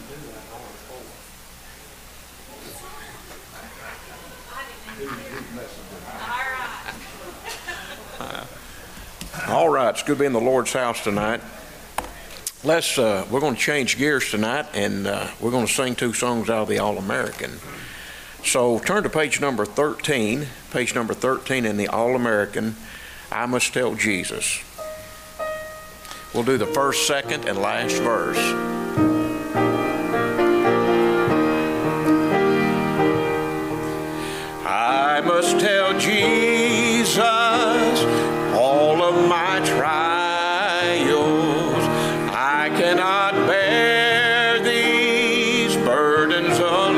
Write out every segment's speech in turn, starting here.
All right, it's good to be in the Lord's house tonight. We're going to change gears tonight, and we're going to sing two songs out of the All-American. So turn to page number 13 in the All-American, I Must Tell Jesus. We'll do the first, second, and last verse. I must tell Jesus all of my trials. I cannot bear these burdens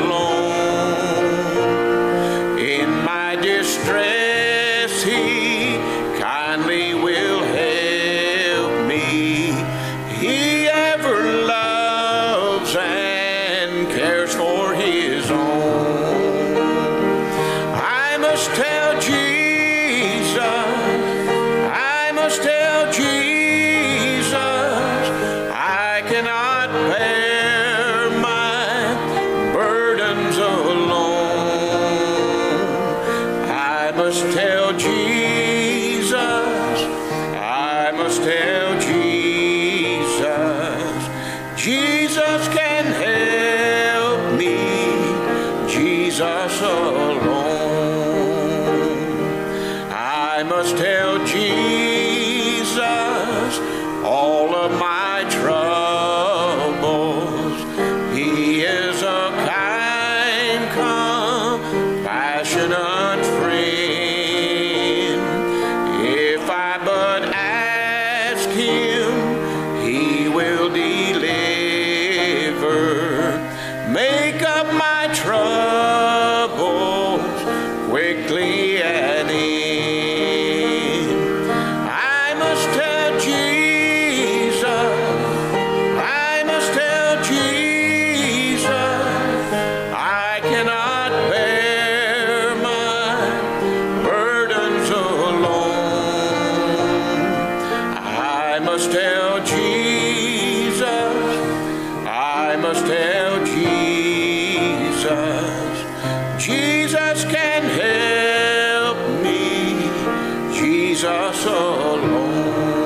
alone. In my distress, He kindly will help me. He ever loves and cares for His own. I must tell Jesus, I must tell Jesus, I cannot bear my burdens alone. I must tell Jesus, I must tell Jesus, Jesus can help me, Jesus alone. I must tell Jesus all of my troubles. He is a kind, compassionate friend. If I but ask Him, He will deliver. Make up my troubles quickly and in. I must tell Jesus, I must tell Jesus, I cannot bear my burdens alone. I must tell Jesus, I must tell Jesus, Jesus can help me, Jesus alone.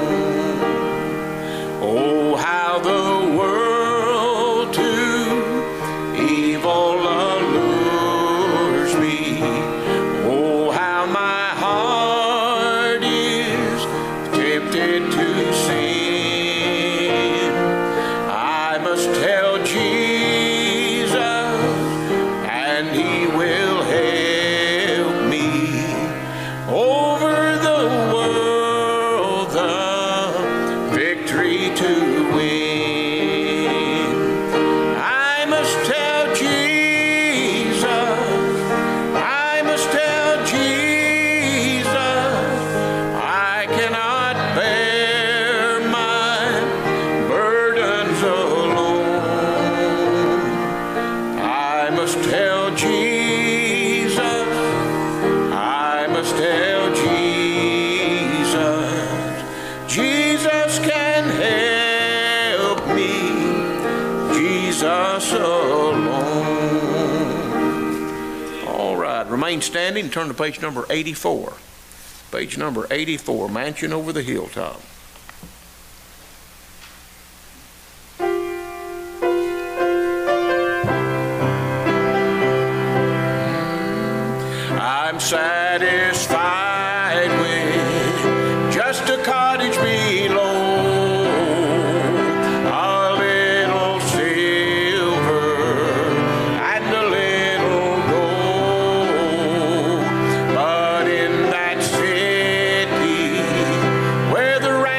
Oh, how the world to evil allures me. Oh, how my heart is tempted to sin. I must tell Jesus, and He will help me over the world, the victory to win. I must tell Jesus, I must tell Jesus, I cannot bear my burdens alone. I must tell Jesus, I must tell Jesus, Jesus can help me, Jesus alone. All right, remain standing, turn to page number 84. Page number 84, Mansion Over the Hilltop. I'm satisfied with just a cottage below, a little silver and a little gold. But in that city where the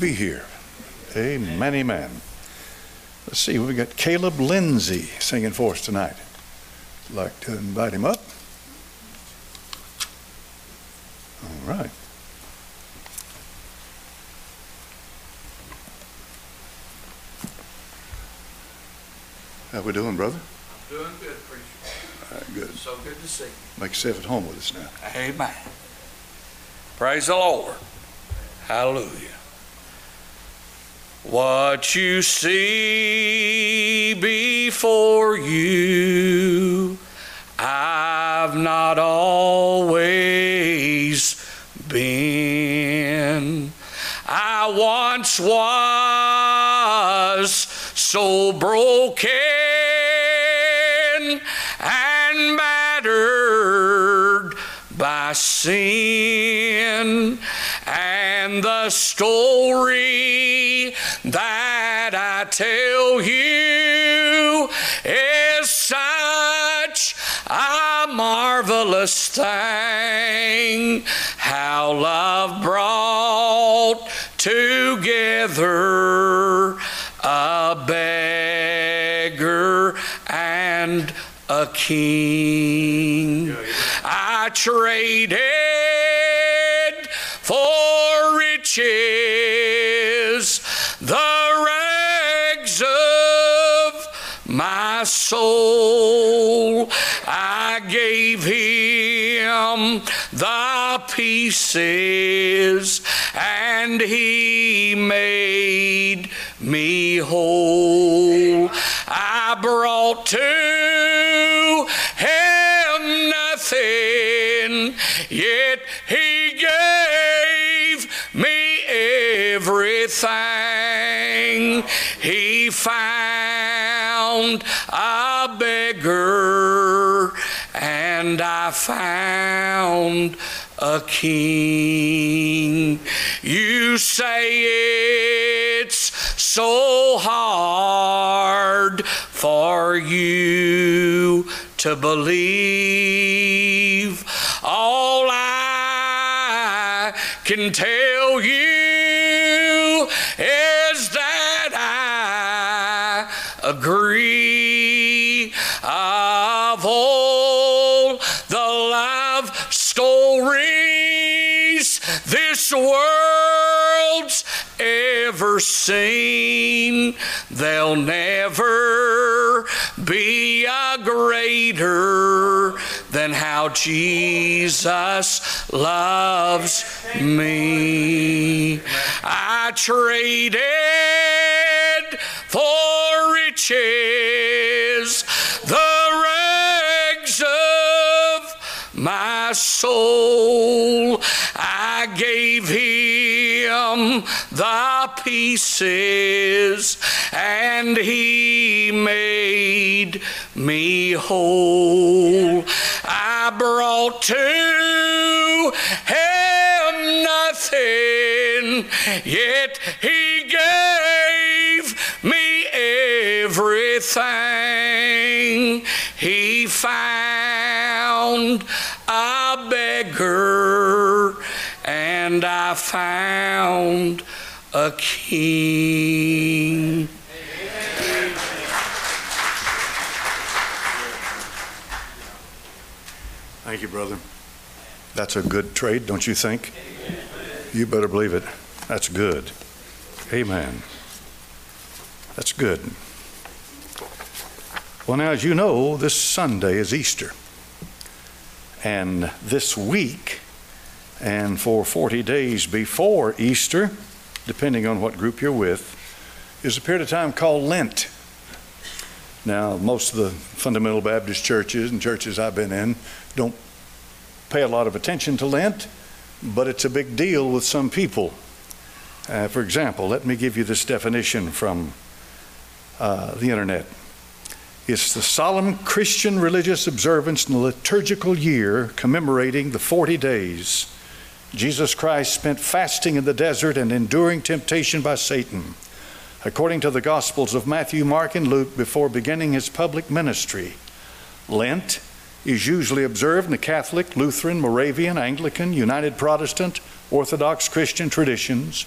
be here. Amen, amen. Let's see, we've got Caleb Lindsay singing for us tonight. I'd like to invite him up. All right. How we doing, brother? I'm doing good, preacher. All right, good. So good to see you. Make yourself at home with us now. Amen. Praise the Lord. Hallelujah. What you see before you, I've not always been. I once was so broken and battered by sin, and the story that I tell you is such a marvelous thing, how love brought together a beggar and a king. I traded for riches the rags of my soul. I gave him the pieces and he made me whole. I brought to him nothing, yet he gave me everything. He found a beggar and I found a king. You say it's so hard for you to believe. All I can tell you is that I agree. Of all the love stories this world's ever seen, there'll never be a greater than how Jesus loves me. I traded for riches the rags of my soul. I gave him the pieces and he made me whole. I brought to him nothing, yet he gave me everything. He found a beggar and I found a king. Thank you, brother. That's a good trade, don't you think? You better believe it. That's good. Amen. That's good. Well, now, as you know, this Sunday is Easter. And this week, and for 40 days before Easter, depending on what group you're with, is a period of time called Lent. Now, most of the fundamental Baptist churches and churches I've been in don't pay a lot of attention to Lent, but it's a big deal with some people. For example, let me give you this definition from the internet. It's the solemn Christian religious observance in the liturgical year commemorating the 40 days Jesus Christ spent fasting in the desert and enduring temptation by Satan, according to the Gospels of Matthew, Mark, and Luke, before beginning his public ministry. Lent is usually observed in the Catholic, Lutheran, Moravian, Anglican, United Protestant, Orthodox Christian traditions,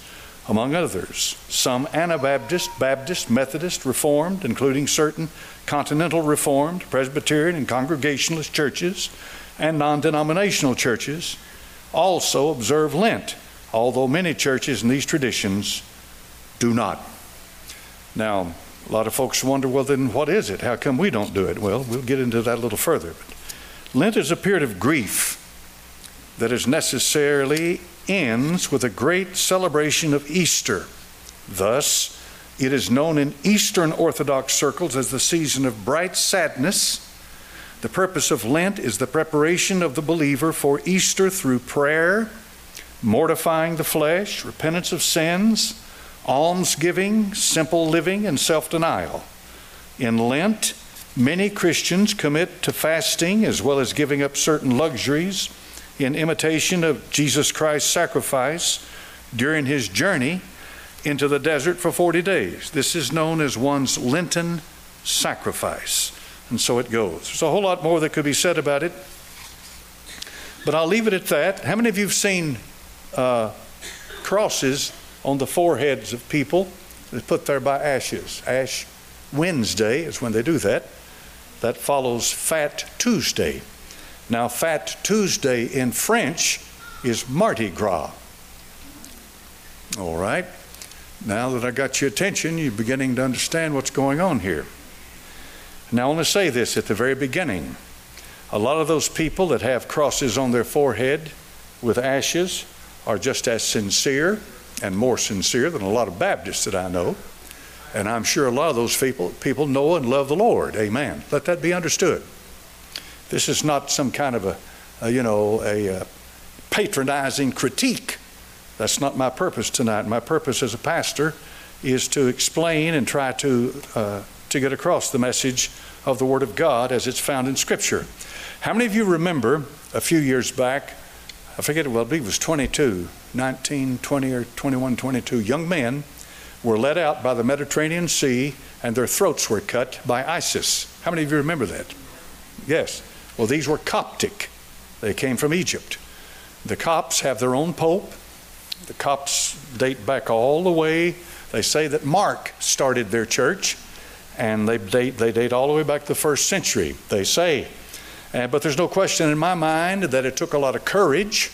among others. Some Anabaptist, Baptist, Methodist, Reformed, including certain Continental Reformed, Presbyterian, and Congregationalist churches, and non-denominational churches, also observe Lent, although many churches in these traditions do not. Now, a lot of folks wonder, well, then what is it? How come we don't do it? Well, we'll get into that a little further. Lent is a period of grief that is necessarily ends with a great celebration of Easter. Thus, it is known in Eastern Orthodox circles as the season of bright sadness. The purpose of Lent is the preparation of the believer for Easter through prayer, mortifying the flesh, repentance of sins, almsgiving, simple living, and self-denial. In Lent, many Christians commit to fasting as well as giving up certain luxuries in imitation of Jesus Christ's sacrifice during his journey into the desert for 40 days. This is known as one's Lenten sacrifice. And so it goes. There's a whole lot more that could be said about it, but I'll leave it at that. How many of you have seen crosses on the foreheads of people that put there by ashes? Ash Wednesday is when they do that. That follows Fat Tuesday. Now, Fat Tuesday in French is Mardi Gras. All right. Now that I got your attention, you're beginning to understand what's going on here. Now, I want to say this at the very beginning. A lot of those people that have crosses on their forehead with ashes are just as sincere and more sincere than a lot of Baptists that I know. And I'm sure a lot of those people know and love the Lord. Amen. Let that be understood. This is not some kind of a patronizing critique. That's not my purpose tonight. My purpose as a pastor is to explain and try to get across the message of the Word of God as it's found in Scripture. How many of you remember a few years back, I forget, well, I believe it was 19, 20 or 21, 22 young men were led out by the Mediterranean Sea and their throats were cut by ISIS. How many of you remember that? Yes. Well, these were Coptic. They came from Egypt. The Copts have their own pope. The Copts date back all the way. They say that Mark started their church, and they date all the way back to the 1st century, they say. But there's no question in my mind that it took a lot of courage,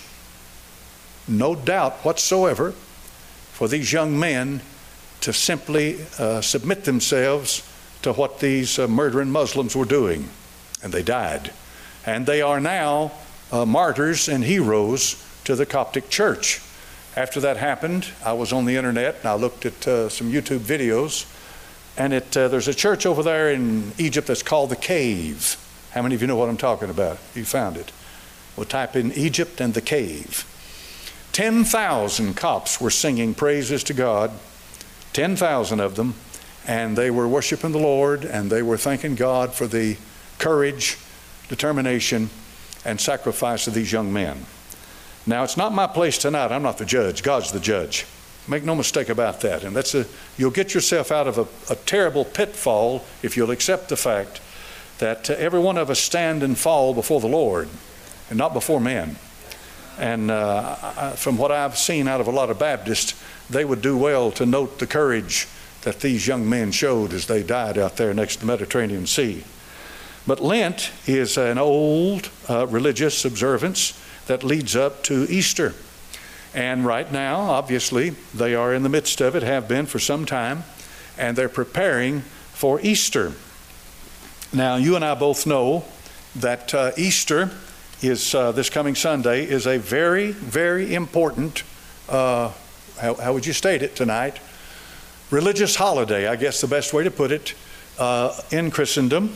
no doubt whatsoever, for these young men to simply submit themselves to what these murdering Muslims were doing. And they died. And they are now martyrs and heroes to the Coptic Church. After that happened, I was on the internet and I looked at some YouTube videos, and there's a church over there in Egypt that's called the Cave. How many of you know what I'm talking about? You found it. Well, type in Egypt and the Cave. 10,000 Copts were singing praises to God, 10,000 of them, and they were worshiping the Lord, and they were thanking God for the courage, determination, and sacrifice of these young men. Now, it's not my place tonight. I'm not the judge. God's the judge. Make no mistake about that. And you'll get yourself out of a terrible pitfall if you'll accept the fact that every one of us stand and fall before the Lord and not before men. And from what I've seen out of a lot of Baptists, they would do well to note the courage that these young men showed as they died out there next to the Mediterranean Sea. But Lent is an old religious observance that leads up to Easter. And right now, obviously, they are in the midst of it, have been for some time, and they're preparing for Easter. Now, you and I both know that Easter is this coming Sunday is a very, very important, how would you state it tonight? Religious holiday, I guess the best way to put it, in Christendom.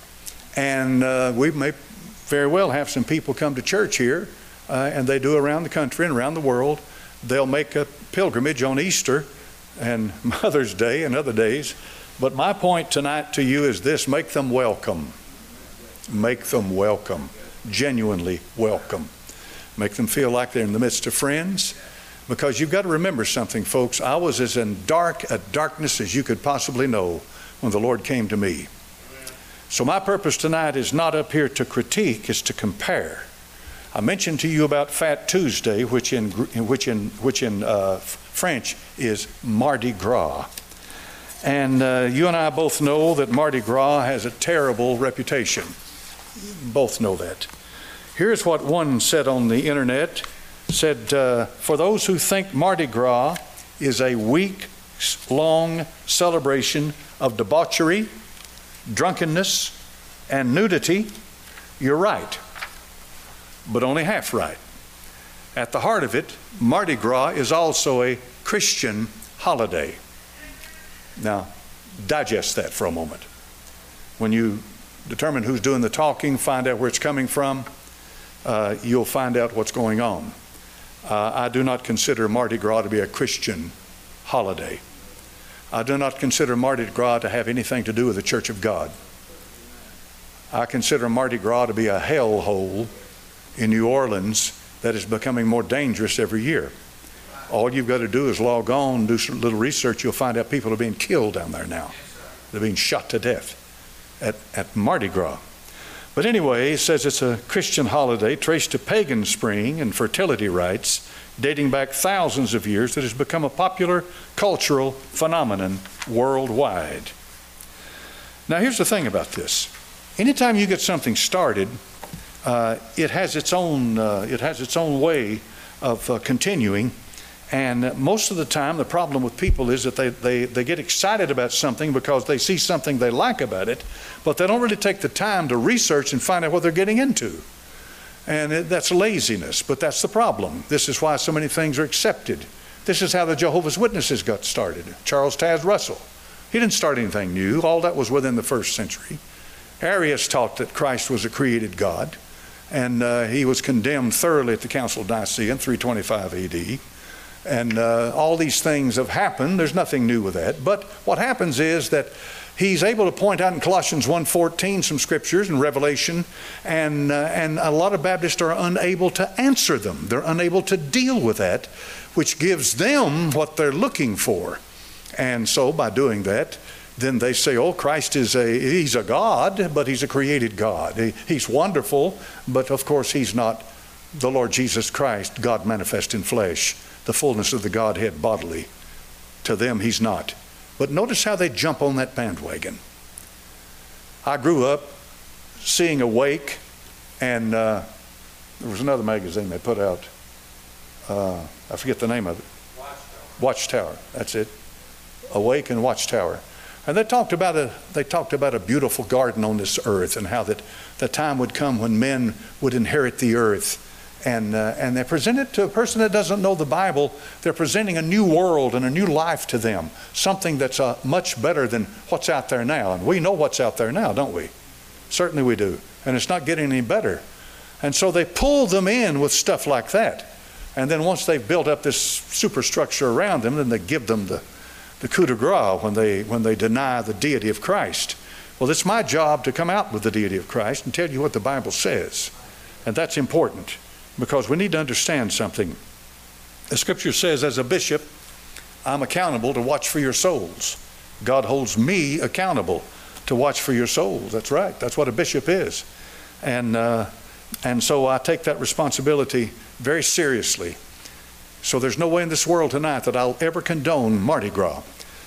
And we may very well have some people come to church here, and they do around the country and around the world. They'll make a pilgrimage on Easter and Mother's Day and other days. But my point tonight to you is this: make them welcome. Make them welcome. Genuinely welcome. Make them feel like they're in the midst of friends. Because you've got to remember something, folks. I was as in a darkness as you could possibly know when the Lord came to me. So my purpose tonight is not up here to critique, it's to compare. I mentioned to you about Fat Tuesday, which in French is Mardi Gras. And you and I both know that Mardi Gras has a terrible reputation. Both know that. Here's what one said on the internet. Said, for those who think Mardi Gras is a week-long celebration of debauchery, drunkenness, and nudity, you're right, but only half right. At the heart of it, Mardi Gras is also a Christian holiday. Now, digest that for a moment. When you determine who's doing the talking, find out where it's coming from, you'll find out what's going on. I do not consider Mardi Gras to be a Christian holiday. I do not consider Mardi Gras to have anything to do with the Church of God. I consider Mardi Gras to be a hellhole in New Orleans that is becoming more dangerous every year. All you've got to do is log on, do a little research, you'll find out people are being killed down there now. They're being shot to death at Mardi Gras. But anyway, it says it's a Christian holiday traced to pagan spring and fertility rites dating back thousands of years that has become a popular cultural phenomenon worldwide. Now here's the thing about this. Anytime you get something started, it has its own way of continuing. And most of the time, the problem with people is that they get excited about something because they see something they like about it, but they don't really take the time to research and find out what they're getting into. And that's laziness, but that's the problem. This is why so many things are accepted. This is how the Jehovah's Witnesses got started. Charles Taze Russell. He didn't start anything new. All that was within the first century. Arius taught that Christ was a created God, and he was condemned thoroughly at the Council of Nicaea in 325 AD. And all these things have happened. There's nothing new with that. But what happens is that he's able to point out in Colossians 1:14 some scriptures and Revelation, and a lot of Baptists are unable to answer them. They're unable to deal with that, which gives them what they're looking for. And so by doing that, then they say, oh, Christ he's a God, but he's a created God. He's wonderful, but of course he's not the Lord Jesus Christ, God manifest in flesh, the fullness of the Godhead bodily. To them, he's not. But notice how they jump on that bandwagon. I grew up seeing Awake, and there was another magazine they put out. I forget the name of it. Watchtower. That's it. Awake and Watchtower. And they talked about a beautiful garden on this earth, and how that the time would come when men would inherit the earth. And they present it to a person that doesn't know the Bible. They're presenting a new world and a new life to them, something that's much better than what's out there now. And we know what's out there now, don't we? Certainly we do. And it's not getting any better. And so they pull them in with stuff like that. And then once they've built up this superstructure around them, then they give them the coup de grace when they deny the deity of Christ. Well, it's my job to come out with the deity of Christ and tell you what the Bible says. And that's important, because we need to understand something. The scripture says, as a bishop, I'm accountable to watch for your souls. God holds me accountable to watch for your souls. That's right. That's what a bishop is. And so I take that responsibility very seriously. So there's no way in this world tonight that I'll ever condone Mardi Gras.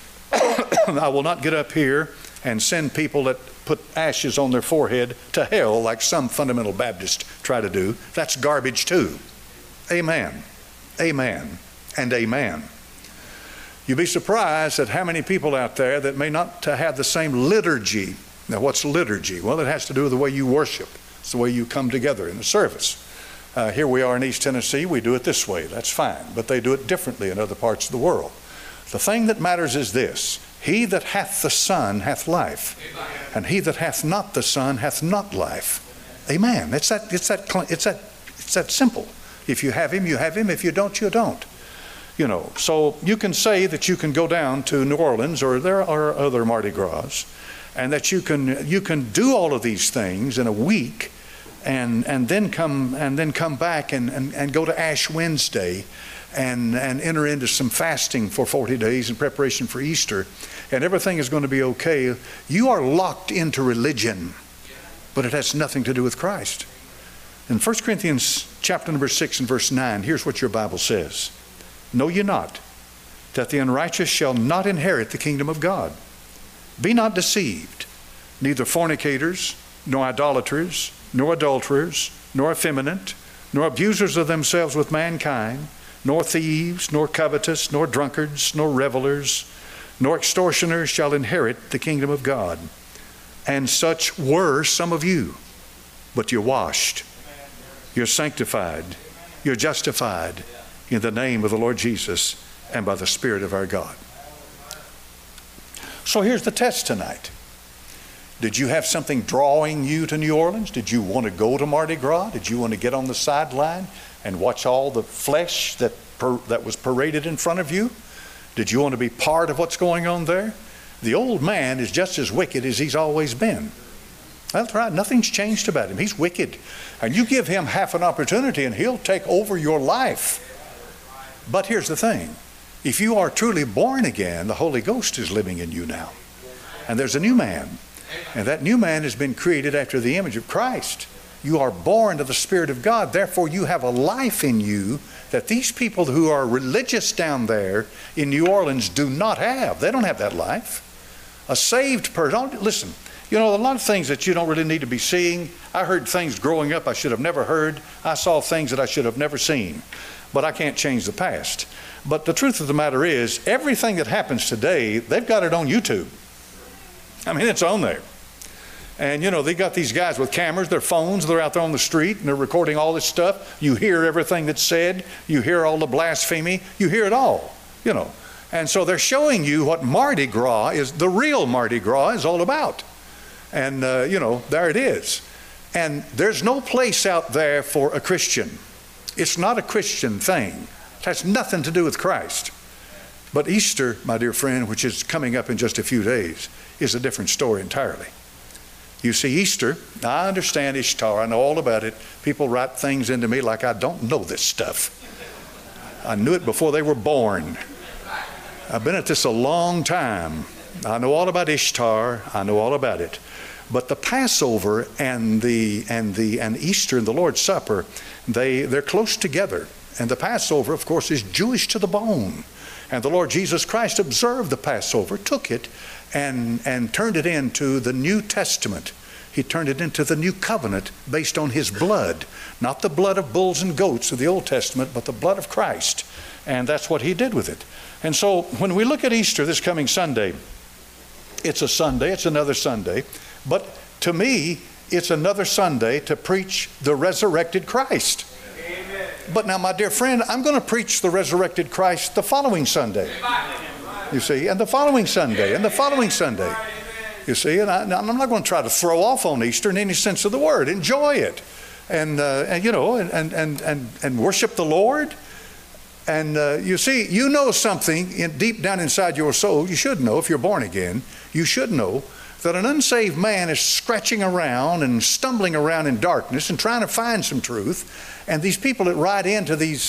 I will not get up here and send people that put ashes on their forehead to hell like some fundamental Baptists try to do. That's garbage too. Amen. Amen. And amen. You'd be surprised at how many people out there that may not have the same liturgy. Now, what's liturgy? Well, it has to do with the way you worship. It's the way you come together in the service. Here we are in East Tennessee. We do it this way. That's fine. But they do it differently in other parts of the world. The thing that matters is this: he that hath the Son hath life, and he that hath not the Son hath not life. Amen. It's that simple. If you have him, you have him. If you don't, you don't. You know, so you can say that you can go down to New Orleans, or there are other Mardi Gras, and that you can do all of these things in a week, and then come back and go to Ash Wednesday and enter into some fasting for 40 days in preparation for Easter, and everything is going to be okay. You are locked into religion, but it has nothing to do with Christ. In 1 Corinthians chapter number 6 and verse 9, here's what your Bible says: know ye not that the unrighteous shall not inherit the kingdom of God. Be not deceived, neither fornicators, nor idolaters, nor adulterers, nor effeminate, nor abusers of themselves with mankind, nor thieves, nor covetous, nor drunkards, nor revelers, nor extortioners shall inherit the kingdom of God. And such were some of you, but you're washed, you're sanctified, you're justified in the name of the Lord Jesus and by the Spirit of our God. So here's the test tonight. Did you have something drawing you to New Orleans? Did you want to go to Mardi Gras? Did you want to get on the sideline and watch all the flesh that was paraded in front of you? Did you want to be part of what's going on there? The old man is just as wicked as he's always been. That's right. Nothing's changed about him. He's wicked. And you give him half an opportunity and he'll take over your life. But here's the thing. If you are truly born again, the Holy Ghost is living in you now. And there's a new man. And that new man has been created after the image of Christ. You are born of the Spirit of God. Therefore, you have a life in you that these people who are religious down there in New Orleans do not have. They don't have that life. A saved person, listen, you know, a lot of things that you don't really need to be seeing. I heard things growing up I should have never heard. I saw things that I should have never seen. But I can't change the past. But the truth of the matter is, everything that happens today, they've got it on YouTube. I mean, it's on there. And, you know, they got these guys with cameras, their phones, they're out there on the street, and they're recording all this stuff. You hear everything that's said. You hear all the blasphemy. You hear it all, you know. And so they're showing you what Mardi Gras is, the real Mardi Gras is all about. And, you know, there it is. And there's no place out there for a Christian. It's not a Christian thing. It has nothing to do with Christ. But Easter, my dear friend, which is coming up in just a few days, is a different story entirely. You see, Easter, I understand Ishtar, I know all about it. People write things into me like I don't know this stuff. I knew it before they were born. I've been at this a long time. I know all about Ishtar, I know all about it. But the Passover and Easter and the Lord's Supper, they're close together. And the Passover, of course, is Jewish to the bone. And the Lord Jesus Christ observed the Passover, took it, and turned it into the New Testament. He turned it into the New Covenant based on His blood. Not the blood of bulls and goats of the Old Testament, but the blood of Christ. And that's what He did with it. And so when we look at Easter this coming Sunday, it's a Sunday, it's another Sunday. But to me, it's another Sunday to preach the resurrected Christ. Amen. But now, my dear friend, I'm going to preach the resurrected Christ the following Sunday. You see, and the following Sunday, and the following Sunday. You see, and I'm not going to try to throw off on Easter in any sense of the word. Enjoy it, and you know, and worship the Lord. And you see, you know something deep down inside your soul. You should know if you're born again. You should know that an unsaved man is scratching around and stumbling around in darkness and trying to find some truth. And these people that write into these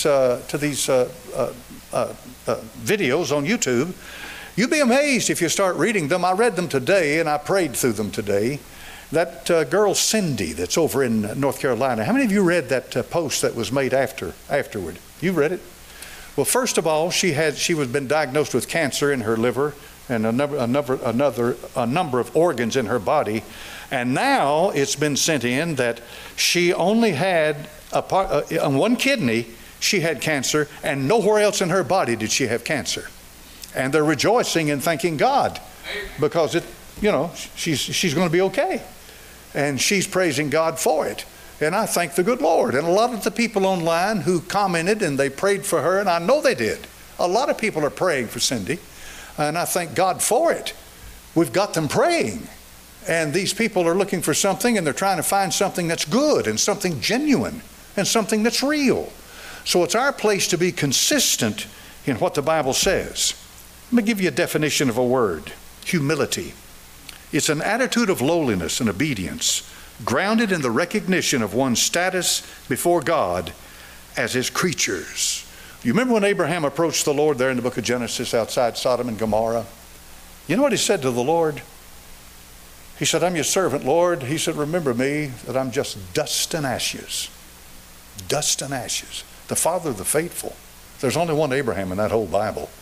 videos on YouTube, you'd be amazed if you start reading them. I read them today and I prayed through them today. That girl Cindy that's over in North Carolina. How many of you read that post that was made afterward? You read it? Well, first of all, she was been diagnosed with cancer in her liver and a number of organs in her body, and now it's been sent in that she only had on one kidney she had cancer, and nowhere else in her body did she have cancer. And they're rejoicing and thanking God because she's going to be okay, and she's praising God for it. And I thank the good Lord. And a lot of the people online who commented and they prayed for her, and I know they did. A lot of people are praying for Cindy, and I thank God for it. We've got them praying. And these people are looking for something, and they're trying to find something that's good and something genuine and something that's real. So it's our place to be consistent in what the Bible says. Let me give you a definition of a word: humility. It's an attitude of lowliness and obedience, grounded in the recognition of one's status before God as His creatures. You remember when Abraham approached the Lord there in the book of Genesis outside Sodom and Gomorrah? You know what he said to the Lord? He said, "I'm your servant, Lord." He said, "Remember me, that I'm just dust and ashes." Dust and ashes. The father of the faithful. There's only one Abraham in that whole Bible.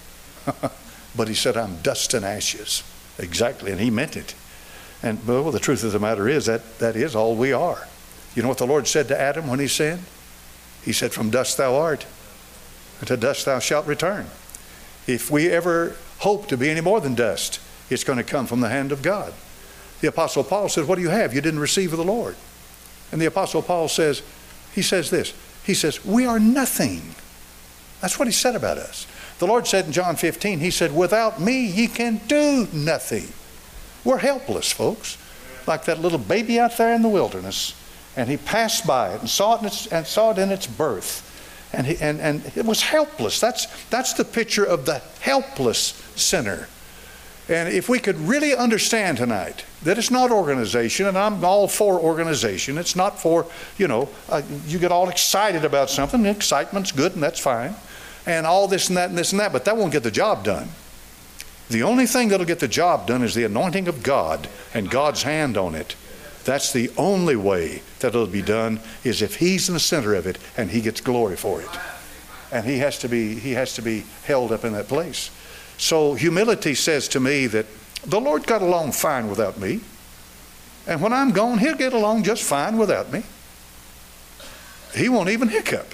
But he said, I'm dust and ashes. Exactly, and he meant it. And well, the truth of the matter is that is all we are. You know what the Lord said to Adam when he sinned? He said, from dust thou art, and to dust thou shalt return. If we ever hope to be any more than dust, it's going to come from the hand of God. The Apostle Paul said, what do you have? You didn't receive of the Lord. And the Apostle Paul says, he says this, he says, we are nothing. That's what he said about us. The Lord said in John 15, he said, without me ye can do nothing. We're helpless, folks. Like that little baby out there in the wilderness. And he passed by it and saw it in its birth. And it was helpless. That's the picture of the helpless sinner. And if we could really understand tonight that it's not organization, and I'm all for organization. It's not for, you get all excited about something. Excitement's good and that's fine. And all this and that and this and that, but that won't get the job done. The only thing that'll get the job done is the anointing of God and God's hand on it. That's the only way that it'll be done, is if He's in the center of it and He gets glory for it. And He has to be held up in that place. So humility says to me that the Lord got along fine without me. And when I'm gone, He'll get along just fine without me. He won't even hiccup.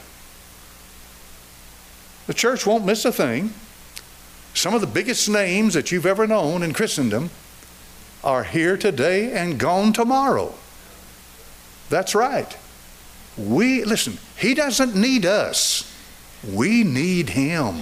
The church won't miss a thing. Some of the biggest names that you've ever known in Christendom are here today and gone tomorrow. That's right. Listen, He doesn't need us. We need Him.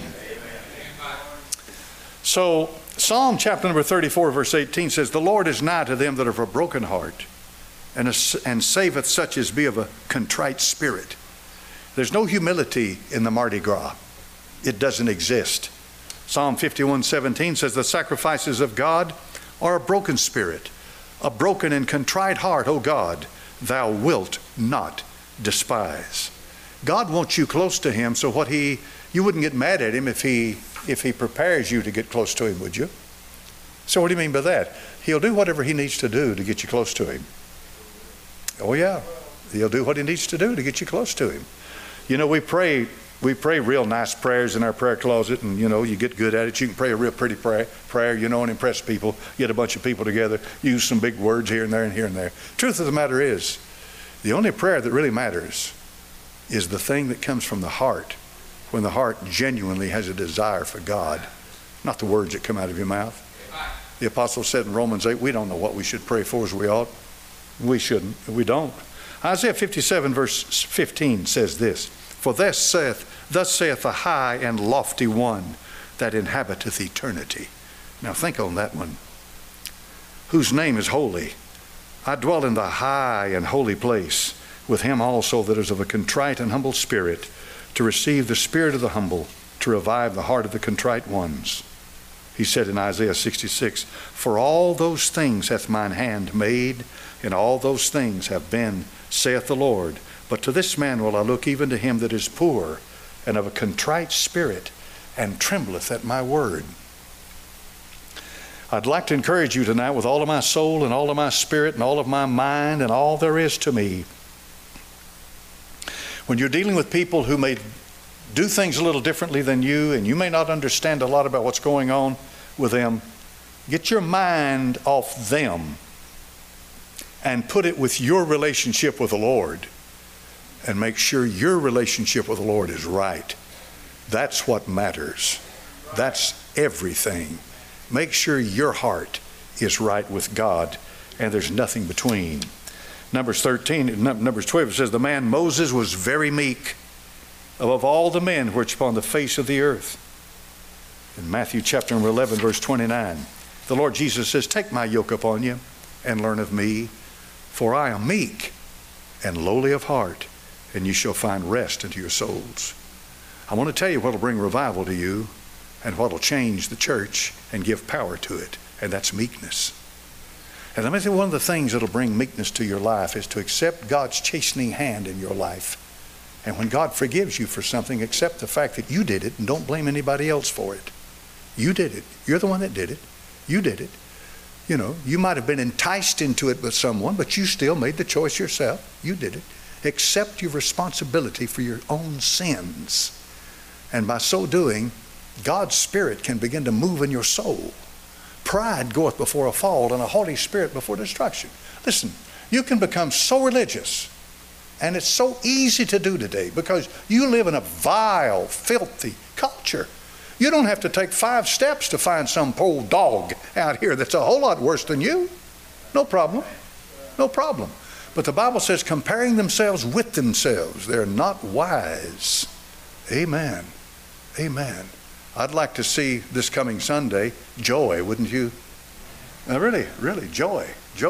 So Psalm chapter number 34 verse 18 says, the Lord is nigh to them that are of a broken heart, and saveth such as be of a contrite spirit. There's no humility in the Mardi Gras. It doesn't exist. Psalm 51:17 says, the sacrifices of God are a broken spirit, a broken and contrite heart, O God, thou wilt not despise. God wants you close to Him, so you wouldn't get mad at Him if he prepares you to get close to Him, would you? So what do you mean by that? He'll do whatever He needs to do to get you close to Him. Oh yeah, He'll do what He needs to do to get you close to Him. We pray real nice prayers in our prayer closet, and you get good at it. You can pray a real pretty prayer, and impress people. Get a bunch of people together, use some big words here and there and here and there. Truth of the matter is, the only prayer that really matters is the thing that comes from the heart, when the heart genuinely has a desire for God, not the words that come out of your mouth. The apostle said in Romans 8, we don't know what we should pray for as we ought. We shouldn't. We don't. Isaiah 57 verse 15 says this, for thus saith the high and lofty one that inhabiteth eternity. Now think on that one. Whose name is holy. I dwell in the high and holy place, with him also that is of a contrite and humble spirit, to receive the spirit of the humble, to revive the heart of the contrite ones. He said in Isaiah 66, for all those things hath mine hand made, and all those things have been, saith the Lord. But to this man will I look, even to him that is poor and of a contrite spirit, and trembleth at my word. I'd like to encourage you tonight with all of my soul and all of my spirit and all of my mind and all there is to me. When you're dealing with people who may do things a little differently than you, and you may not understand a lot about what's going on with them, get your mind off them and put it with your relationship with the Lord, and make sure your relationship with the Lord is right. That's what matters. That's everything. Make sure your heart is right with God, and there's nothing between. Numbers 12 says, the man Moses was very meek above all the men which upon the face of the earth. In Matthew chapter 11 verse 29, the Lord Jesus says, take my yoke upon you and learn of me, for I am meek and lowly of heart, and you shall find rest unto your souls. I want to tell you what will bring revival to you and what will change the church and give power to it, and that's meekness. And let me tell you, one of the things that will bring meekness to your life is to accept God's chastening hand in your life. And when God forgives you for something, accept the fact that you did it and don't blame anybody else for it. You did it. You're the one that did it. You did it. You might have been enticed into it with someone, but you still made the choice yourself. You did it. Accept your responsibility for your own sins. And by so doing, God's Spirit can begin to move in your soul. Pride goeth before a fall, and a haughty spirit before destruction. Listen, you can become so religious, and it's so easy to do today because you live in a vile, filthy culture. You don't have to take 5 steps to find some poor dog out here that's a whole lot worse than you. No problem. No problem. But the Bible says, comparing themselves with themselves, they're not wise. Amen. Amen. I'd like to see this coming Sunday joy, wouldn't you? Really, really, joy.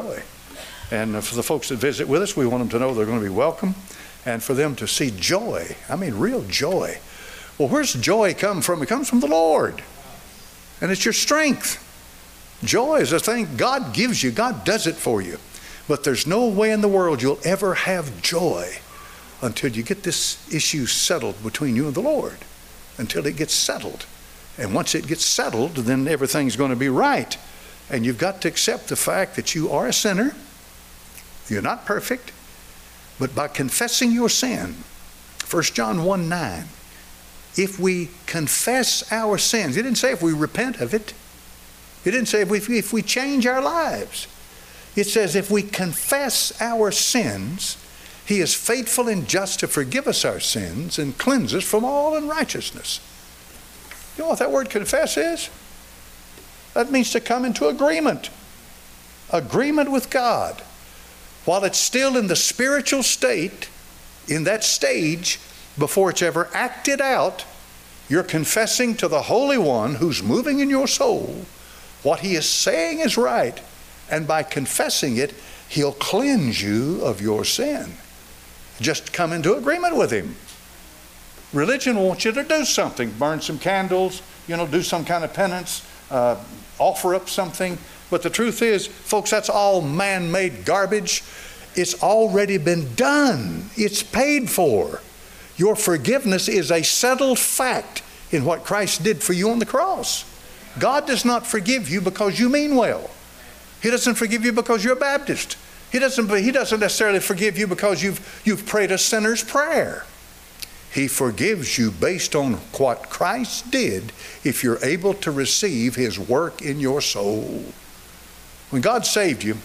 And for the folks that visit with us, we want them to know they're going to be welcome, and for them to see joy. I mean, real joy. Well, where's joy come from? It comes from the Lord. And it's your strength. Joy is a thing God gives you. God does it for you. But there's no way in the world you'll ever have joy until you get this issue settled between you and the Lord. Until it gets settled. And once it gets settled, then everything's going to be right. And you've got to accept the fact that you are a sinner. You're not perfect. But by confessing your sin, 1 John 1:9, if we confess our sins, it didn't say if we repent of it. It didn't say if we change our lives. It says if we confess our sins, He is faithful and just to forgive us our sins and cleanse us from all unrighteousness. You know what that word confess is? That means to come into agreement. Agreement with God. While it's still in the spiritual state, in that stage, before it's ever acted out, you're confessing to the Holy One who's moving in your soul what He is saying is right. And by confessing it, He'll cleanse you of your sin. Just come into agreement with Him. Religion wants you to do something. Burn some candles, do some kind of penance, offer up something. But the truth is, folks, that's all man-made garbage. It's already been done. It's paid for. Your forgiveness is a settled fact in what Christ did for you on the cross. God does not forgive you because you mean well. He doesn't forgive you because you're a Baptist. He doesn't necessarily forgive you because you've prayed a sinner's prayer. He forgives you based on what Christ did if you're able to receive His work in your soul. When God saved you,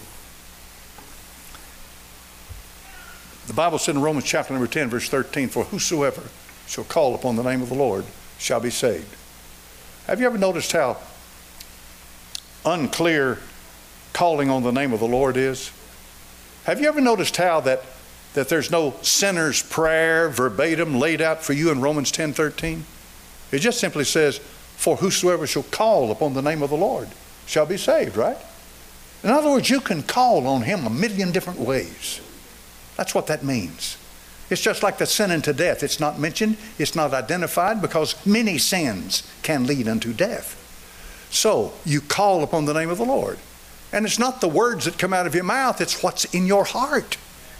the Bible said in Romans chapter number 10, verse 13, for whosoever shall call upon the name of the Lord shall be saved. Have you ever noticed how unclear calling on the name of the Lord is? Have you ever noticed how that there's no sinner's prayer verbatim laid out for you in Romans 10:13? It just simply says, for whosoever shall call upon the name of the Lord shall be saved, right? In other words, you can call on Him a million different ways. That's what that means. It's just like the sin unto death. It's not mentioned, it's not identified because many sins can lead unto death. So you call upon the name of the Lord. And it's not the words that come out of your mouth, it's what's in your heart.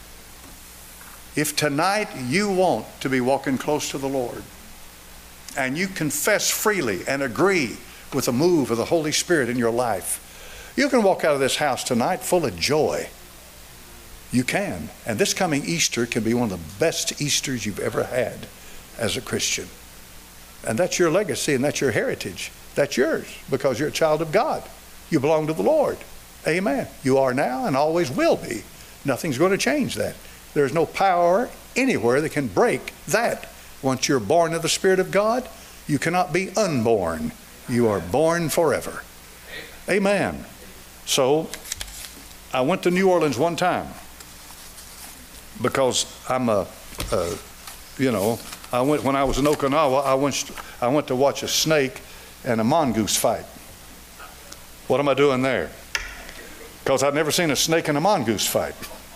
If tonight you want to be walking close to the Lord and you confess freely and agree with the move of the Holy Spirit in your life, you can walk out of this house tonight full of joy. You can. And this coming Easter can be one of the best Easters you've ever had as a Christian. And that's your legacy and that's your heritage. That's yours because you're a child of God. You belong to the Lord. Amen. You are now and always will be. Nothing's going to change that. There's no power anywhere that can break that. Once you're born of the Spirit of God, you cannot be unborn. You are born forever. Amen. So, I went to New Orleans one time because when I was in Okinawa, I went to watch a snake and a mongoose fight. What am I doing there? Because I'd never seen a snake and a mongoose fight.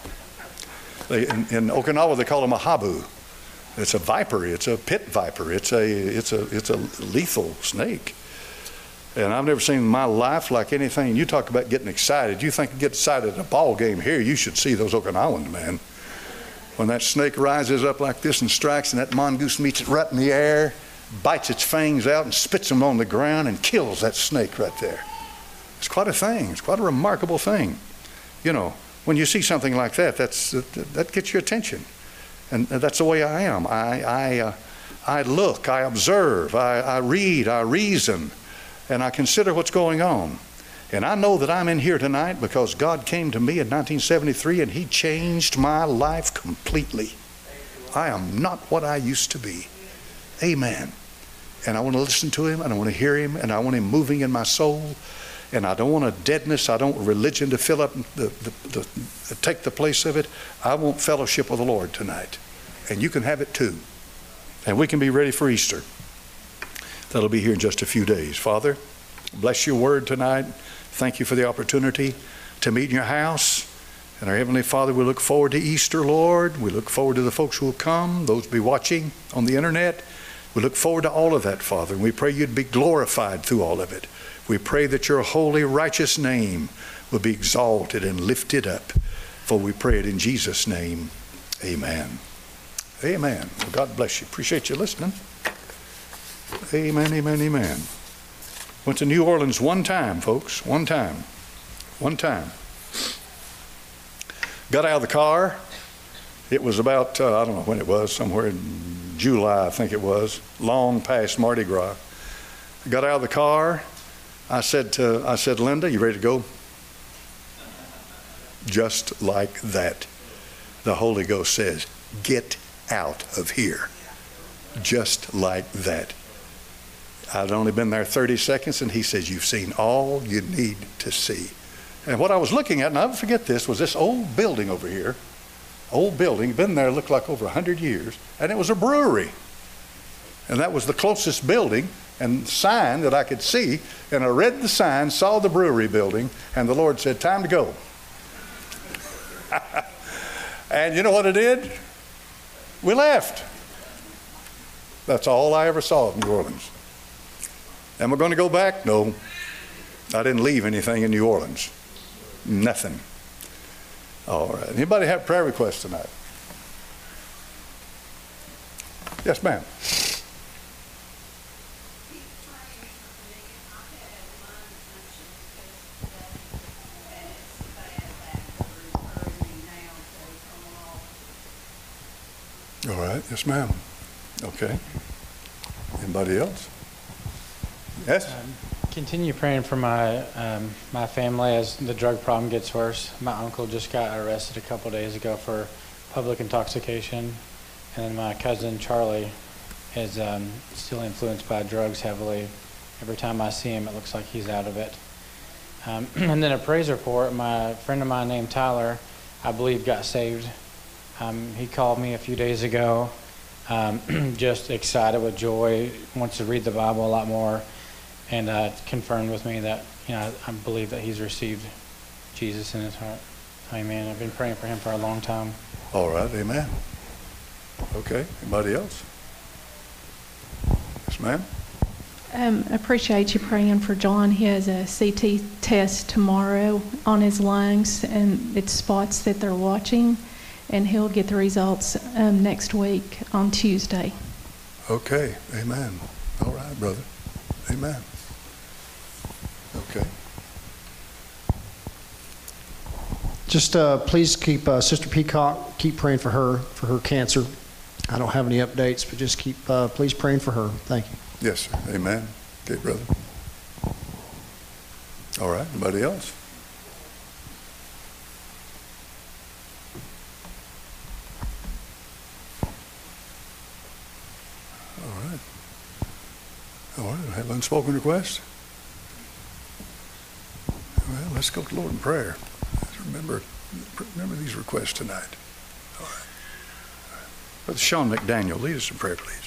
In Okinawa, they call them a habu. It's a viper. It's a pit viper. It's a lethal snake. And I've never seen in my life like anything. You talk about getting excited. You think you get excited at a ball game here, you should see those Okinawans, man. When that snake rises up like this and strikes and that mongoose meets it right in the air, bites its fangs out and spits them on the ground and kills that snake right there. It's quite a thing. It's quite a remarkable thing. When you see something like that, that gets your attention. And that's the way I am. I look, I observe, I read, I reason, and I consider what's going on. And I know that I'm in here tonight because God came to me in 1973 and He changed my life completely. I am not what I used to be. Amen. And I want to listen to Him, and I want to hear Him, and I want Him moving in my soul. And I don't want a deadness. I don't want religion to fill up, take the place of it. I want fellowship with the Lord tonight. And you can have it too. And we can be ready for Easter. That'll be here in just a few days. Father, bless your word tonight. Thank you for the opportunity to meet in your house. And our Heavenly Father, we look forward to Easter, Lord. We look forward to the folks who will come, those who will be watching on the internet. We look forward to all of that, Father. And we pray you'd be glorified through all of it. We pray that your holy, righteous name will be exalted and lifted up. For we pray it in Jesus' name. Amen. Amen. Well, God bless you. Appreciate you listening. Amen, amen, amen. Went to New Orleans one time, folks. One time. Got out of the car. It was about, I don't know when it was, somewhere in July, I think it was, long past Mardi Gras. Got out of the car. I said, Linda, you ready to go? Just like that. The Holy Ghost says, get out of here. Just like that. I'd only been there 30 seconds, and He says, you've seen all you need to see. And what I was looking at, and I'll never forget this, was this old building over here. Old building, been there, looked like over 100 years, and it was a brewery. And that was the closest building and sign that I could see. And I read the sign, saw the brewery building, and the Lord said, time to go. And you know what it did? We left. That's all I ever saw of New Orleans. Am I going to go back? No. I didn't leave anything in New Orleans. Nothing. All right. Anybody have prayer requests tonight? Yes, ma'am. All right. Yes, ma'am. Okay. Anybody else? Yes? Continue praying for my family as the drug problem gets worse. My uncle just got arrested a couple days ago for public intoxication. And then my cousin Charlie is still influenced by drugs heavily. Every time I see him, it looks like he's out of it. And then a praise report. My friend of mine named Tyler, I believe, got saved. He called me a few days ago, just excited with joy, wants to read the Bible a lot more, and confirmed with me that, I believe that he's received Jesus in his heart. Amen. I've been praying for him for a long time. All right. Amen. Okay. Anybody else? Yes, ma'am. Appreciate you praying for John. He has a CT test tomorrow on his lungs, and it's spots that they're watching, and he'll get the results next week on Tuesday. Okay. Amen. All right, brother. Amen. Okay. Just please keep Sister Peacock, keep praying for her cancer. I don't have any updates, but just keep please praying for her. Thank you. Yes, sir. Amen. Okay, brother. All right. Anybody else? All right. All right. Have unspoken requests? Well, let's go to the Lord in prayer. Let's remember these requests tonight. All right. Brother Sean McDaniel, lead us in prayer, please.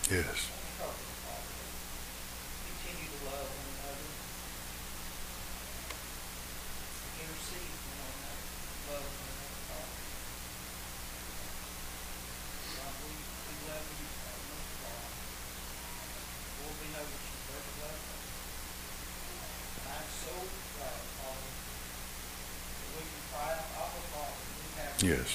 Yes. Continue to love one another. Intercede for one another. Love one another. God, we love you most of all. Lord, we know that you first loved us. And I'm so glad, Father, that we can cry out, Abba, Father, we have you. Yes.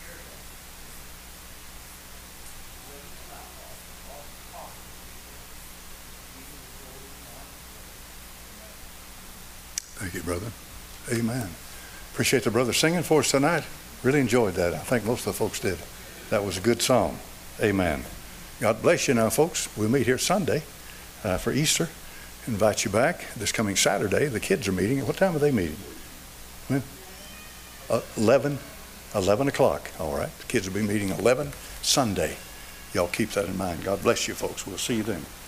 Thank you, brother. Amen. Appreciate the brother singing for us tonight. Really enjoyed that. I think most of the folks did. That was a good song. Amen. God bless you now, folks. We'll meet here Sunday for Easter. Invite you back this coming Saturday. The kids are meeting. What time are they meeting? When? 11 o'clock. All right. The kids will be meeting 11 Sunday. Y'all keep that in mind. God bless you, folks. We'll see you then.